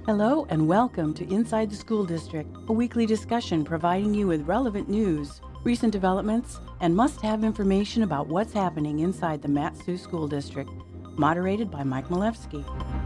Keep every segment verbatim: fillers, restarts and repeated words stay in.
Hello and welcome to Inside the School District, a weekly discussion providing you with relevant news, recent developments, and must-have information about what's happening inside the Mat-Su School District. Moderated by Mike Malevsky.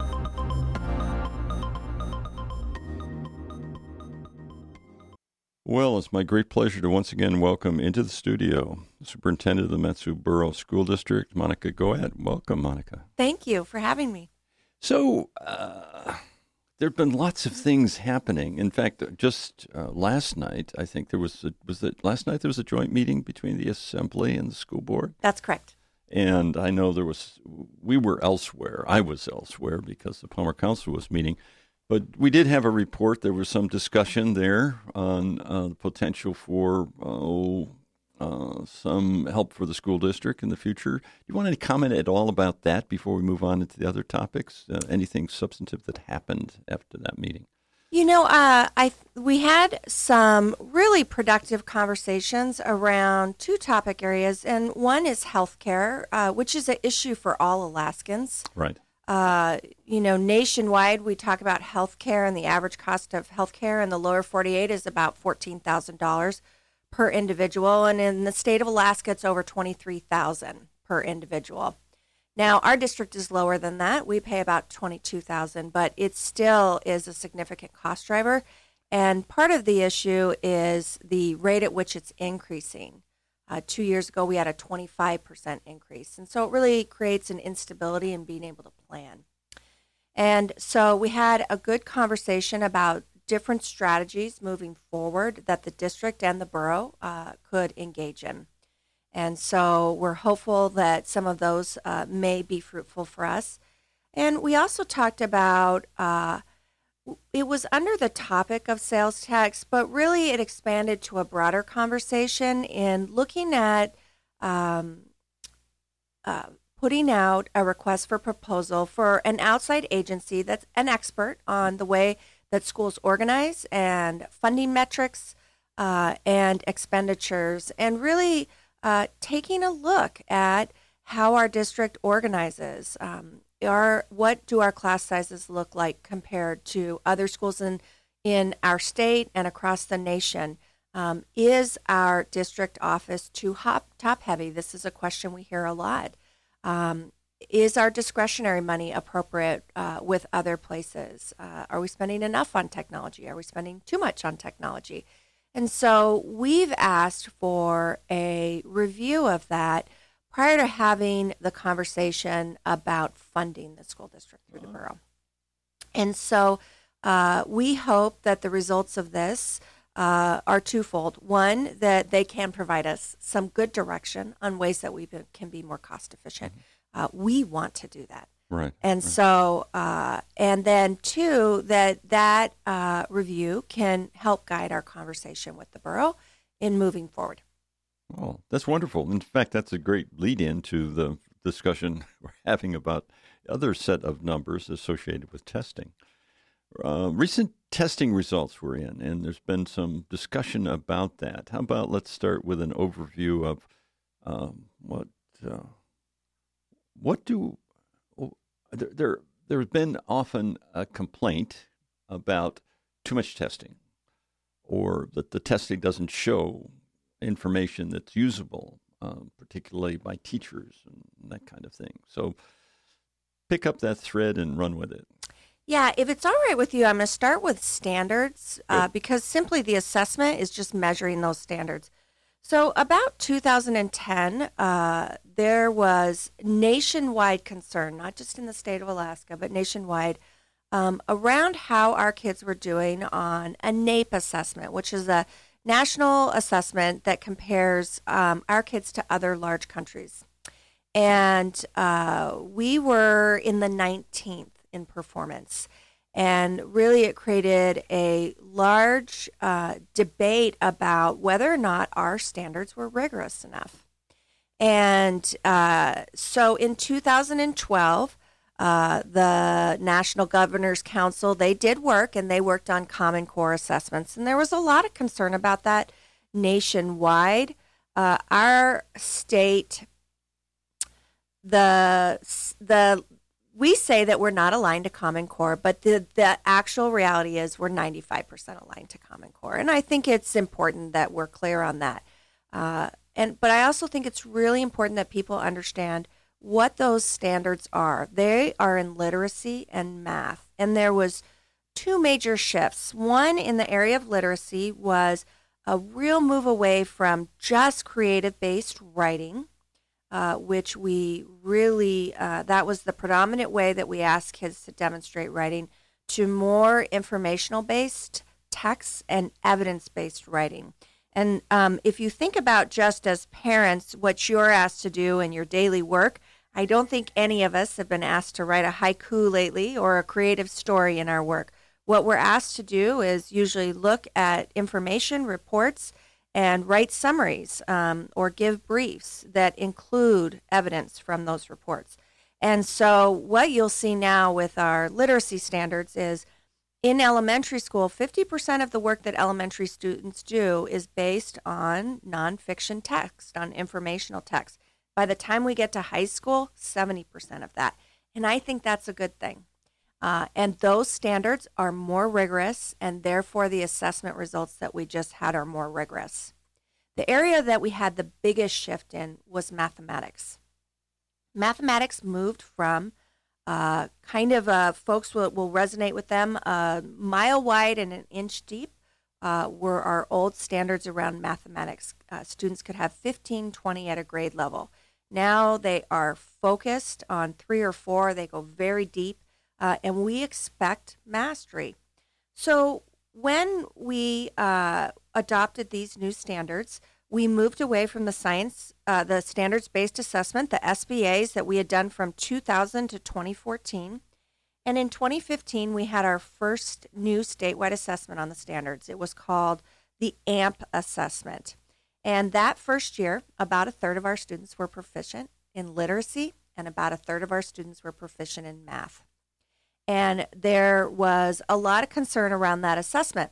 Well, it's my great pleasure to once again welcome into the studio the Superintendent of the Mat-Su Borough School District, Monica Goad. Welcome, Monica. Thank you for having me. So, uh, there have been lots of things happening. In fact, just uh, last night, I think there was, a, was it last night there was a joint meeting between the Assembly and the school board? That's correct. And I know there was, we were elsewhere. I was elsewhere because the Palmer Council was meeting. But we did have a report. There was some discussion there on uh, the potential for oh, uh, some help for the school district in the future. Do you want to comment at all about that before we move on into the other topics? Uh, anything substantive that happened after that meeting? You know, uh, I we had some really productive conversations around two topic areas, and one is healthcare, uh, which is an issue for all Alaskans. Right. Uh, you know, nationwide, we talk about healthcare, and the average cost of healthcare in the lower forty-eight is about fourteen thousand dollars per individual. And in the state of Alaska, it's over twenty-three thousand dollars per individual. Now, our district is lower than that. We pay about twenty-two thousand dollars, but it still is a significant cost driver. And part of the issue is the rate at which it's increasing. Uh, two years ago, we had a twenty-five percent increase. And so it really creates an instability in being able to plan. And so we had a good conversation about different strategies moving forward that the district and the borough uh, could engage in. And so we're hopeful that some of those uh, may be fruitful for us. And we also talked about uh, it was under the topic of sales tax, but really it expanded to a broader conversation in looking at um, uh, putting out a request for proposal for an outside agency that's an expert on the way that schools organize and funding metrics uh, and expenditures, and really uh, taking a look at how our district organizes. Um, Our, what do our class sizes look like compared to other schools in, in our state and across the nation? Um, is our district office too hop, top heavy? This is a question we hear a lot. Um, is our discretionary money appropriate uh, with other places? Uh, are we spending enough on technology? Are we spending too much on technology? And so we've asked for a review of that prior to having the conversation about funding the school district through the borough. And so uh, we hope that the results of this uh, are twofold. One, that they can provide us some good direction on ways that we can be more cost efficient. Uh, we want to do that. Right. And right. so, uh, and then two, that that uh, review can help guide our conversation with the borough in moving forward. Oh, that's wonderful. In fact, that's a great lead-in to the discussion we're having about the other set of numbers associated with testing. Uh, recent testing results were in, and there's been some discussion about that. How about let's start with an overview of um, what uh, what do there, there there's been often a complaint about too much testing, or that the testing doesn't show information that's usable, um, particularly by teachers and that kind of thing. So pick up that thread and run with it. Yeah, if it's all right with you, I'm going to start with standards uh, because simply the assessment is just measuring those standards. So about two thousand ten, uh, there was nationwide concern, not just in the state of Alaska, but nationwide, um, around how our kids were doing on a NAEP assessment, which is a national assessment that compares um, our kids to other large countries. And uh, we were in the nineteenth in performance. And really it created a large uh, debate about whether or not our standards were rigorous enough. And uh, so in two thousand twelve, uh, the National Governors Council, they did work, and they worked on Common Core assessments. And there was a lot of concern about that nationwide. Uh, our state, the the we say that we're not aligned to Common Core, but the, the actual reality is we're ninety-five percent aligned to Common Core. And I think it's important that we're clear on that. Uh, and But I also think it's really important that people understand what those standards are. They are in literacy and math. And there was two major shifts. One in the area of literacy was a real move away from just creative-based writing, Uh, which we really, uh, that was the predominant way that we asked kids to demonstrate writing, to more informational-based texts and evidence-based writing. And um, if you think about just as parents, what you're asked to do in your daily work, I don't think any of us have been asked to write a haiku lately or a creative story in our work. What we're asked to do is usually look at information, reports, and write summaries um, or give briefs that include evidence from those reports. And so what you'll see now with our literacy standards is in elementary school, fifty percent of the work that elementary students do is based on nonfiction text, on informational text. By the time we get to high school, seventy percent of that. And I think that's a good thing. Uh, and those standards are more rigorous, and therefore the assessment results that we just had are more rigorous. The area that we had the biggest shift in was mathematics. Mathematics moved from uh, kind of, uh, folks will, will resonate with them, a mile wide and an inch deep uh, were our old standards around mathematics. Uh, students could have fifteen, twenty at a grade level. Now they are focused on three or four. They go very deep. Uh, and we expect mastery. So when we uh, adopted these new standards, we moved away from the science, uh, the standards-based assessment, the S B As that we had done from two thousand to twenty fourteen. And in twenty fifteen, we had our first new statewide assessment on the standards. It was called the A M P assessment. And that first year, about a third of our students were proficient in literacy, and about a third of our students were proficient in math. And there was a lot of concern around that assessment.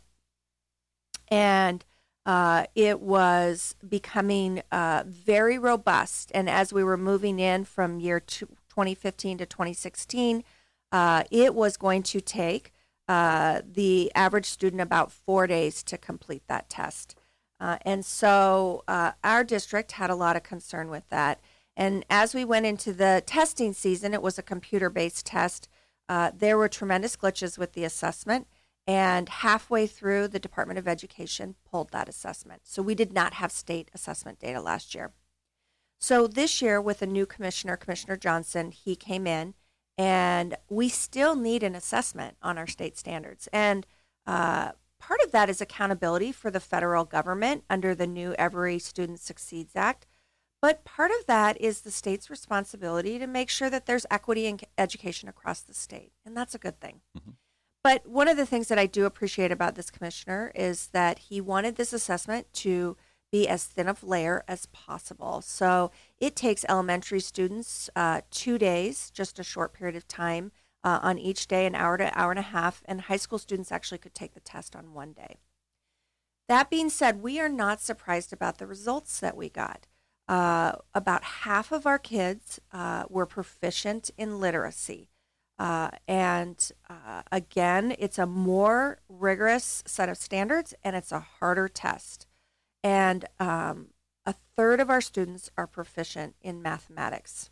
And uh, it was becoming uh, very robust. And as we were moving in from year two, twenty fifteen to twenty sixteen, uh, it was going to take uh, the average student about four days to complete that test. Uh, and so uh, our district had a lot of concern with that. And as we went into the testing season, it was a computer-based test. Uh, there were tremendous glitches with the assessment, and halfway through, the Department of Education pulled that assessment. So we did not have state assessment data last year. So this year, with a new commissioner, Commissioner Johnson, he came in, and we still need an assessment on our state standards. And uh, part of that is accountability for the federal government under the new Every Student Succeeds Act. But part of that is the state's responsibility to make sure that there's equity in education across the state, and that's a good thing. Mm-hmm. But one of the things that I do appreciate about this commissioner is that he wanted this assessment to be as thin of layer as possible. So it takes elementary students uh, two days, just a short period of time uh, on each day, an hour to hour and a half, and high school students actually could take the test on one day. That being said, we are not surprised about the results that we got. Uh, about half of our kids uh, were proficient in literacy. Uh, and uh, again, it's a more rigorous set of standards, and it's a harder test. And um, a third of our students are proficient in mathematics.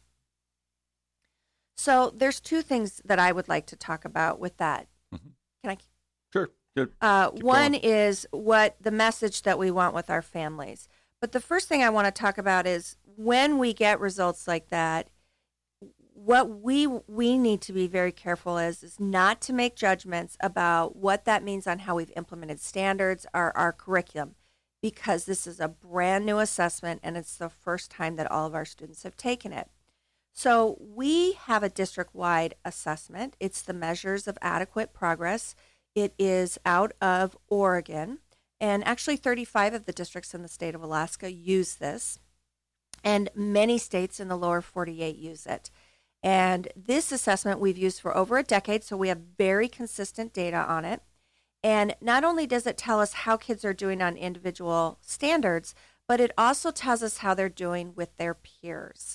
So there's two things that I would like to talk about with that. Mm-hmm. Can I? Sure. Good. Uh, one going. is what the message that we want with our families. But the first thing I want to talk about is when we get results like that, what we we need to be very careful is, is not to make judgments about what that means on how we've implemented standards or our curriculum, because this is a brand new assessment and it's the first time that all of our students have taken it. So we have a district-wide assessment. It's the Measures of Adequate Progress. It is out of Oregon. And actually thirty-five of the districts in the state of Alaska use this. And many states in the lower forty-eight use it. And this assessment we've used for over a decade, so we have very consistent data on it. And not only does it tell us how kids are doing on individual standards, but it also tells us how they're doing with their peers.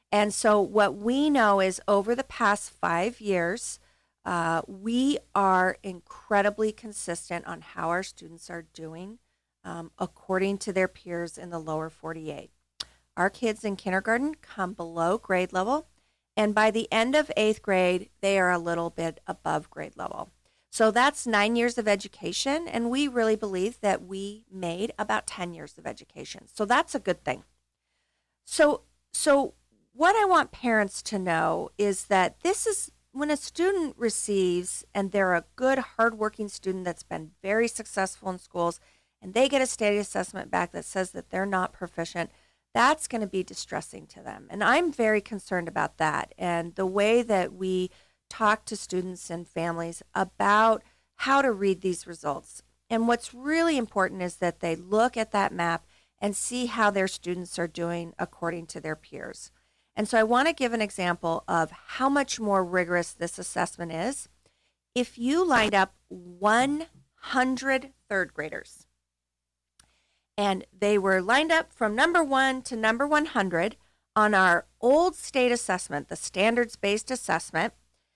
And so what we know is over the past five years, uh, we are incredibly consistent on how our students are doing um, according to their peers in the lower forty-eight. Our kids in kindergarten come below grade level, and by the end of eighth grade, they are a little bit above grade level. So that's nine years of education, and we really believe that we made about ten years of education. So that's a good thing. So, so what I want parents to know is that this is when a student receives, and they're a good, hardworking student that's been very successful in schools, and they get a state assessment back that says that they're not proficient, that's going to be distressing to them. And I'm very concerned about that. And the way that we talk to students and families about how to read these results. And what's really important is that they look at that map and see how their students are doing according to their peers. And so I want to give an example of how much more rigorous this assessment is. If you lined up one hundred third graders, and they were lined up from number one to number one hundred on our old state assessment, the standards-based assessment,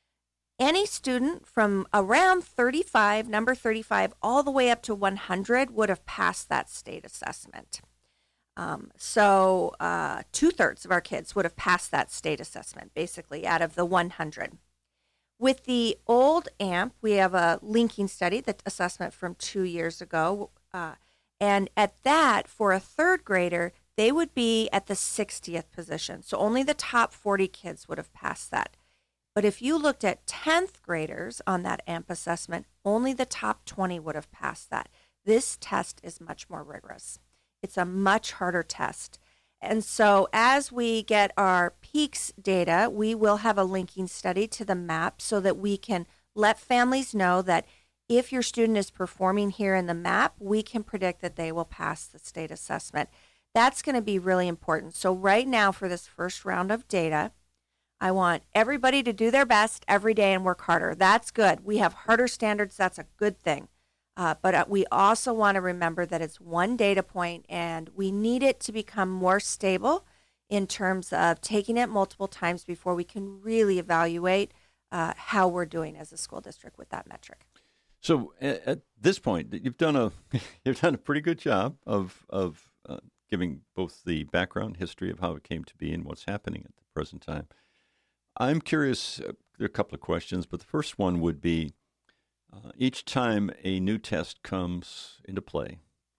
any student from around thirty-five, number thirty-five, all the way up to one hundred would have passed that state assessment. Um, so uh, two-thirds of our kids would have passed that state assessment, basically, out of the one hundred. With the old A M P, we have a linking study, the assessment from two years ago, uh, and at that, for a third grader, they would be at the sixtieth position. So only the top forty kids would have passed that. But if you looked at tenth graders on that A M P assessment, only the top twenty would have passed that. This test is much more rigorous. It's a much harder test. And so as we get our PEAKS data, we will have a linking study to the map so that we can let families know that if your student is performing here in the map, we can predict that they will pass the state assessment. That's going to be really important. So right now for this first round of data, I want everybody to do their best every day and work harder. That's good. We have harder standards. That's a good thing. Uh, but uh, we also want to remember that it's one data point, and we need it to become more stable in terms of taking it multiple times before we can really evaluate uh, how we're doing as a school district with that metric. So at, at this point, you've done a you've done a pretty good job of of uh, giving both the background history of how it came to be and what's happening at the present time. I'm curious. Uh, there are a couple of questions, but the first one would be: uh, each time a new test comes into play,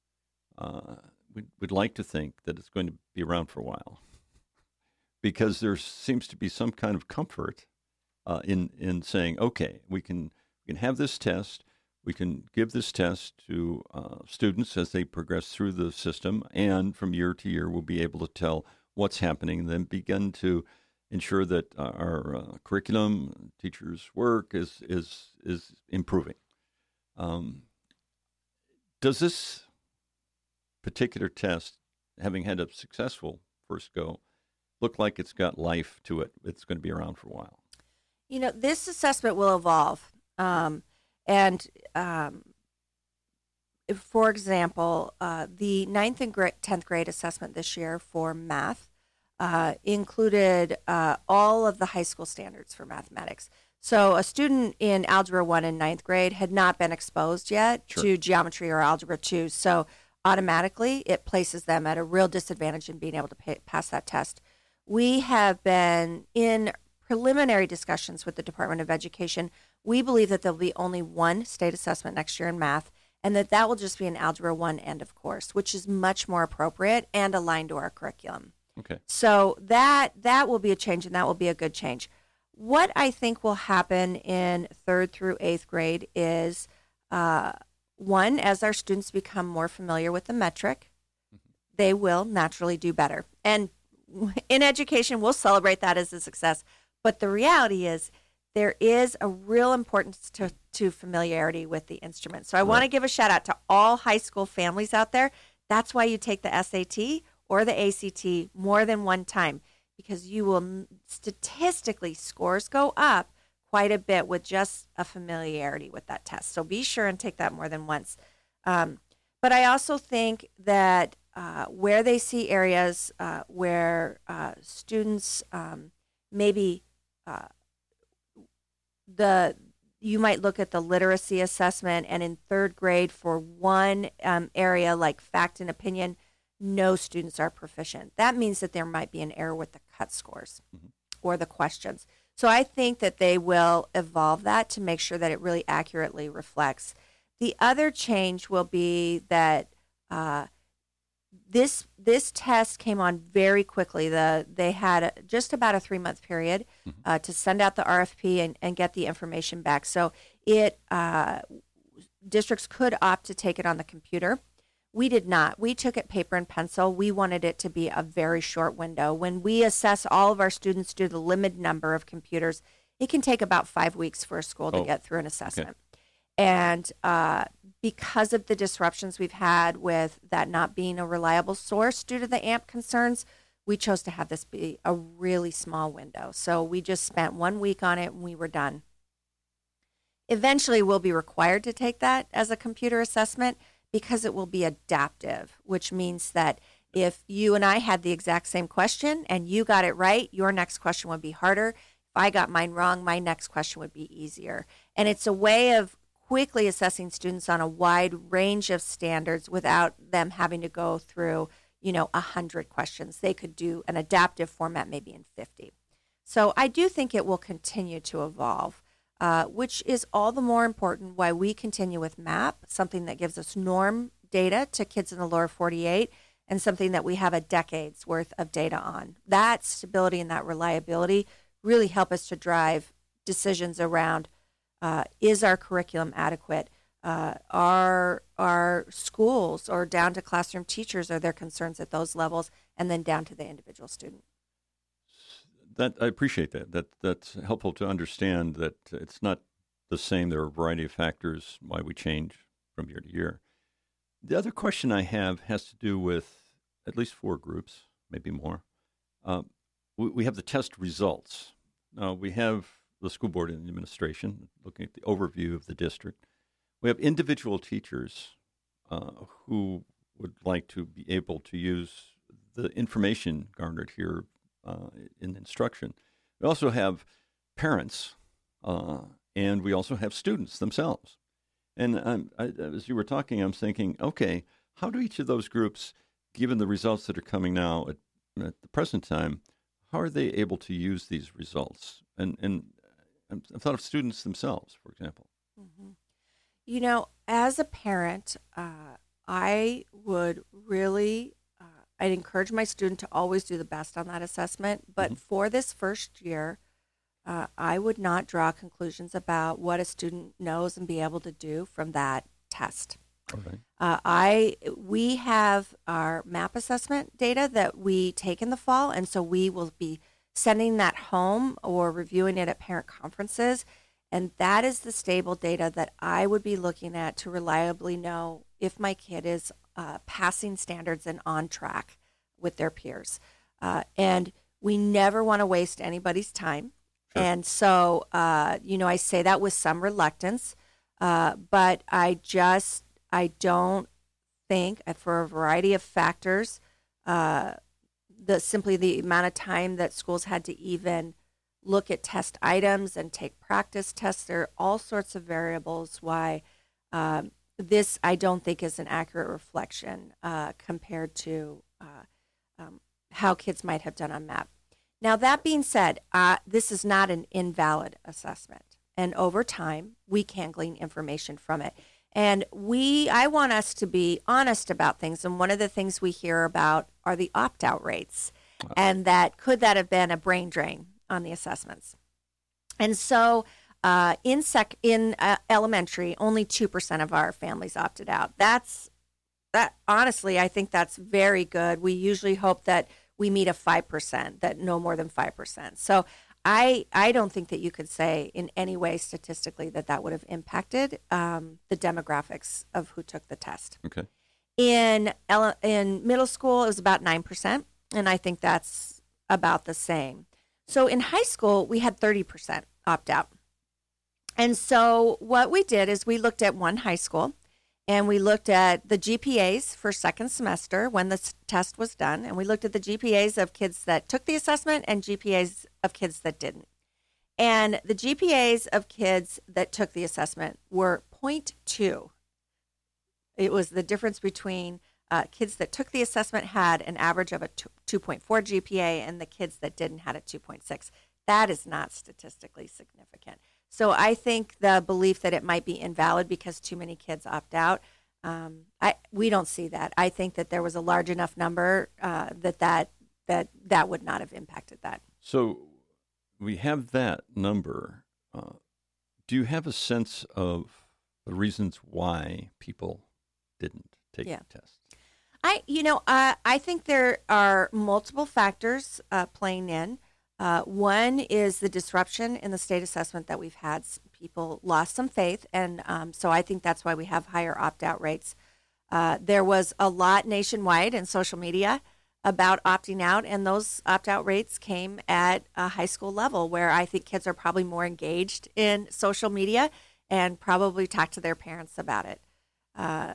uh, we'd, we'd like to think that it's going to be around for a while, because there seems to be some kind of comfort uh, in in saying, okay, we can we can have this test. We can give this test to uh, students as they progress through the system, and from year to year, we'll be able to tell what's happening and then begin to ensure that uh, our uh, curriculum, teachers' work is is is improving. Um, does this particular test, having had a successful first go, look like it's got life to it? It's going to be around for a while. You know, this assessment will evolve. Um, And um, if, for example, uh, the ninth and gra- tenth grade assessment this year for math uh, included uh, all of the high school standards for mathematics. So a student in Algebra one in ninth grade had not been exposed yet Sure. to geometry or Algebra two. So automatically it places them at a real disadvantage in being able to pay, pass that test. We have been in preliminary discussions with the Department of Education. We believe that there'll be only one state assessment next year in math, and that that will just be an Algebra one end of course, which is much more appropriate and aligned to our curriculum. Okay. So that that will be a change, and that will be a good change. What I think will happen in third through eighth grade is, uh, one, as our students become more familiar with the metric, mm-hmm. they will naturally do better. And in education, we'll celebrate that as a success. But the reality is there is a real importance to, to familiarity with the instrument. So I right. want to give a shout out to all high school families out there. That's why you take the S A T or the A C T more than one time, because you will statistically, scores go up quite a bit with just a familiarity with that test. So be sure and take that more than once. Um, but I also think that uh, where they see areas uh, where uh, students um, maybe uh, the you might look at the literacy assessment, and in third grade for one um, area like fact and opinion, no students are proficient. That means that there might be an error with the cut scores mm-hmm. or the questions. So I think that they will evolve that to make sure that it really accurately reflects. The other change will be that uh, this this test came on very quickly. The they had a, just about a three month period mm-hmm. uh, to send out the R F P and, and get the information back. So it uh, districts could opt to take it on the computer. We did not. We took it paper and pencil. We wanted it to be a very short window. When we assess all of our students due to the limited number of computers, it can take about five weeks for a school to oh. get through an assessment. Okay. And uh, because of the disruptions we've had with that not being a reliable source due to the A M P concerns, we chose to have this be a really small window. So we just spent one week on it and we were done. Eventually, we'll be required to take that as a computer assessment because it will be adaptive, which means that if you and I had the exact same question and you got it right, your next question would be harder. If I got mine wrong, my next question would be easier. And it's a way of quickly assessing students on a wide range of standards without them having to go through, you know, one hundred questions. They could do an adaptive format maybe in fifty. So I do think it will continue to evolve, uh, which is all the more important why we continue with MAP, something that gives us norm data to kids in the lower forty-eight and something that we have a decade's worth of data on. That stability and that reliability really help us to drive decisions around Uh, is our curriculum adequate? Uh, are our schools or down to classroom teachers, are there concerns at those levels, and then down to the individual student? That I appreciate that. That that's helpful to understand that it's not the same. There are a variety of factors why we change from year to year. The other question I have has to do with at least four groups, maybe more. Uh, we, we have the test results. Now we have the school board and the administration, looking at the overview of the district. We have individual teachers uh, who would like to be able to use the information garnered here uh, in instruction. We also have parents, uh, and we also have students themselves. And um, I, as you were talking, I'm thinking, okay, how do each of those groups, given the results that are coming now at, at the present time, how are they able to use these results? And and I thought of students themselves, for example. Mm-hmm. You know, as a parent, uh, I would really, uh, I'd encourage my student to always do the best on that assessment. But mm-hmm. for this first year, uh, I would not draw conclusions about what a student knows and be able to do from that test. Okay. Uh, I we have our MAP assessment data that we take in the fall, and so we will be sending that home or reviewing it at parent conferences. And that is the stable data that I would be looking at to reliably know if my kid is uh, passing standards and on track with their peers. Uh, and we never want to waste anybody's time. Sure. And so, uh, you know, I say that with some reluctance, uh, but I just, I don't think, for a variety of factors, uh, the simply the amount of time that schools had to even look at test items and take practice tests. There are all sorts of variables why um, this, I don't think, is an accurate reflection uh, compared to uh, um, how kids might have done on MAP. Now, that being said, uh, this is not an invalid assessment. And over time, we can glean information from it. And we, I want us to be honest about things. And one of the things we hear about are the opt-out rates, and that could that have been a brain drain on the assessments. And so uh, in sec in uh, elementary, only two percent of our families opted out. That's that. Honestly, I think that's very good. We usually hope that we meet a five percent, that no more than five percent. So I, I don't think that you could say in any way statistically that that would have impacted um, the demographics of who took the test. Okay. In ele- in middle school, it was about nine percent, and I think that's about the same. So in high school, we had thirty percent opt out. And so what we did is we looked at one high school, And we looked at the G P As for second semester when the test was done. And we looked at the G P As of kids that took the assessment and G P As of kids that didn't. And the G P As of kids that took the assessment were zero point two. It was the difference between uh, kids that took the assessment had an average of a two point four G P A and the kids that didn't had a two point six. That is not statistically significant. So I think the belief that it might be invalid because too many kids opt out, um, I we don't see that. I think that there was a large enough number uh, that, that that that would not have impacted that. So we have that number. Uh, do you have a sense of the reasons why people didn't take Yeah. the test? I, you know, uh, I think there are multiple factors uh, playing in. Uh, one is the disruption in the state assessment that we've had. People lost some faith, and um, so I think that's why we have higher opt-out rates. Uh, there was a lot nationwide in social media about opting out, and those opt-out rates came at a high school level where I think kids are probably more engaged in social media and probably talk to their parents about it. Uh,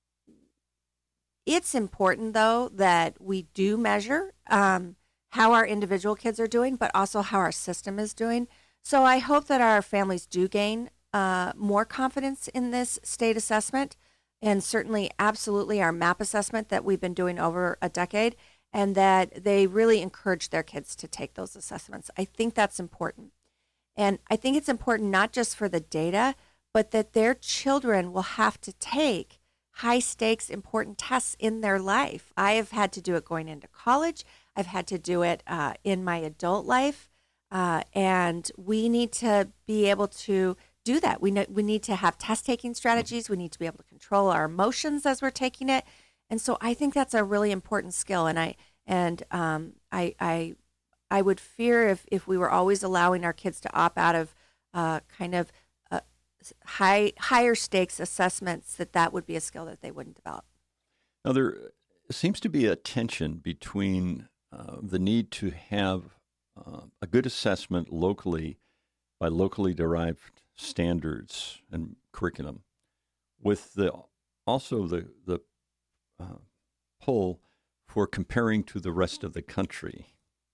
it's important, though, that we do measure um, how our individual kids are doing, but also how our system is doing. So I hope that our families do gain uh, more confidence in this state assessment, and certainly absolutely our MAP assessment that we've been doing over a decade, and that they really encourage their kids to take those assessments. I think that's important. And I think it's important not just for the data, but that their children will have to take high stakes, important tests in their life. I have had to do it going into college. I've had to do it uh, in my adult life. Uh, and we need to be able to do that. We, know, we need to have test-taking strategies. We need to be able to control our emotions as we're taking it. And so I think that's a really important skill. And I and um, I, I I would fear if, if we were always allowing our kids to opt out of uh, kind of uh, high higher stakes assessments, that that would be a skill that they wouldn't develop. Now, there seems to be a tension between uh, the need to have uh, a good assessment locally by locally derived standards and curriculum, with the also the the uh, pull for comparing to the rest of the country.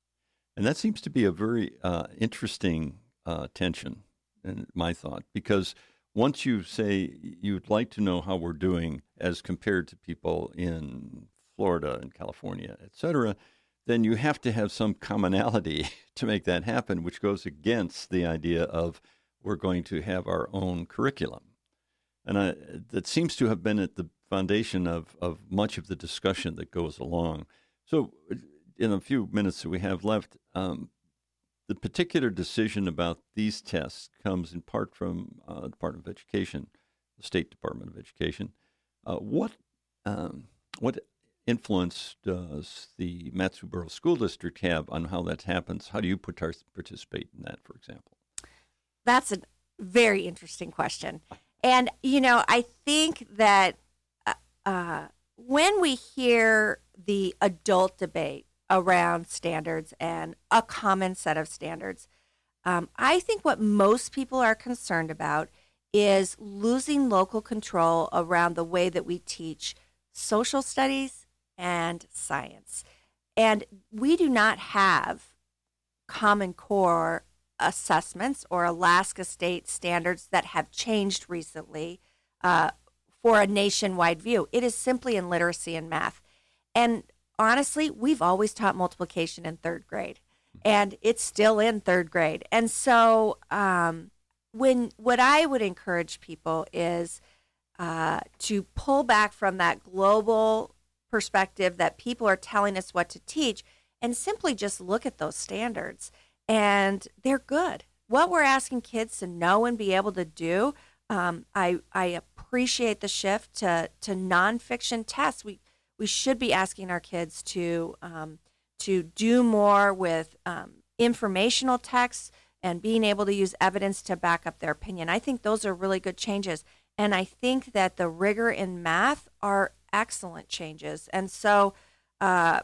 And that seems to be a very uh, interesting uh, tension, in my thought, because once you say you'd like to know how we're doing as compared to people in Florida and California, et cetera, then you have to have some commonality to make that happen, which goes against the idea of we're going to have our own curriculum. And I, that seems to have been at the foundation of, of much of the discussion that goes along. So in a few minutes that we have left, um, the particular decision about these tests comes in part from uh, the Department of Education, the State Department of Education. Uh, what um, what influence does the Mat-Su-Borough School District have on how that happens? How do you participate in that, for example? That's a very interesting question. And, you know, I think that uh, uh, when we hear the adult debate around standards and a common set of standards, um, I think what most people are concerned about is losing local control around the way that we teach social studies and science. And we do not have Common Core assessments or Alaska state standards that have changed recently uh, for a nationwide view. It is simply in literacy and math. And honestly, we've always taught multiplication in third grade, and it's still in third grade. And so um, when what I would encourage people is uh, to pull back from that global perspective that people are telling us what to teach and simply just look at those standards. And they're good. What we're asking kids to know and be able to do, um, I I appreciate the shift to to nonfiction tests. We we should be asking our kids to um, to do more with um, informational texts and being able to use evidence to back up their opinion. I think those are really good changes, and I think that the rigor in math are excellent changes. And so, uh,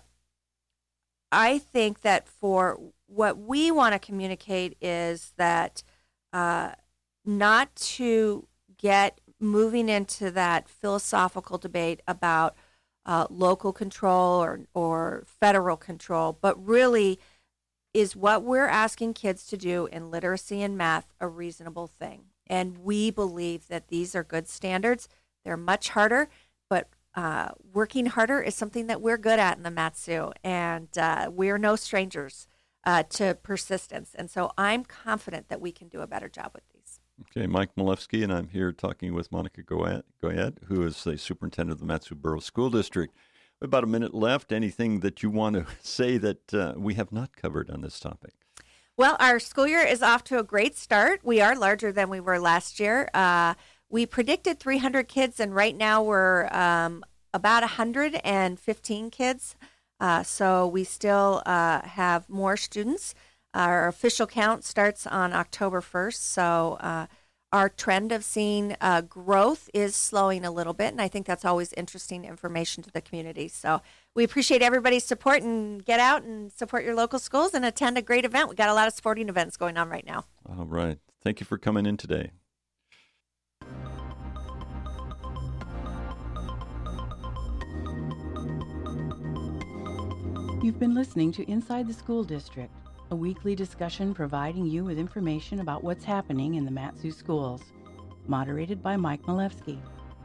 I think that for what we want to communicate is that uh, not to get moving into that philosophical debate about uh, local control or, or federal control, but really, is what we're asking kids to do in literacy and math a reasonable thing? And we believe that these are good standards. They're much harder, but uh, working harder is something that we're good at in the Mat-Su, and uh, we're no strangers uh, to persistence. And so I'm confident that we can do a better job with these. Okay, Mike Milewski, and I'm here talking with Monica Goyette, Goyette who is the superintendent of the Mat-Su Borough School District. About a minute left. Anything that you want to say that uh, we have not covered on this topic? Well, our school year is off to a great start. We are larger than we were last year. Uh, we predicted three hundred kids, and right now we're um, about one hundred fifteen kids. Uh, so we still uh, have more students. Our official count starts on October first. So uh, our trend of seeing uh, growth is slowing a little bit, and I think that's always interesting information to the community. So we appreciate everybody's support, and get out and support your local schools and attend a great event. We got a lot of sporting events going on right now. All right. Thank you for coming in today. You've been listening to Inside the School District, a weekly discussion providing you with information about what's happening in the Mat-Su schools. Moderated by Mike Milewski.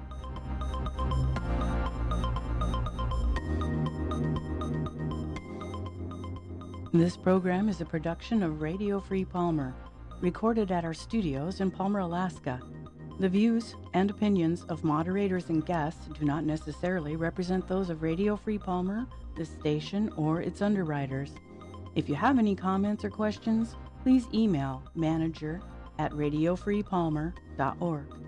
This program is a production of Radio Free Palmer, recorded at our studios in Palmer, Alaska. The views and opinions of moderators and guests do not necessarily represent those of Radio Free Palmer, the station, or its underwriters. If you have any comments or questions, please email manager at radio free palmer dot org.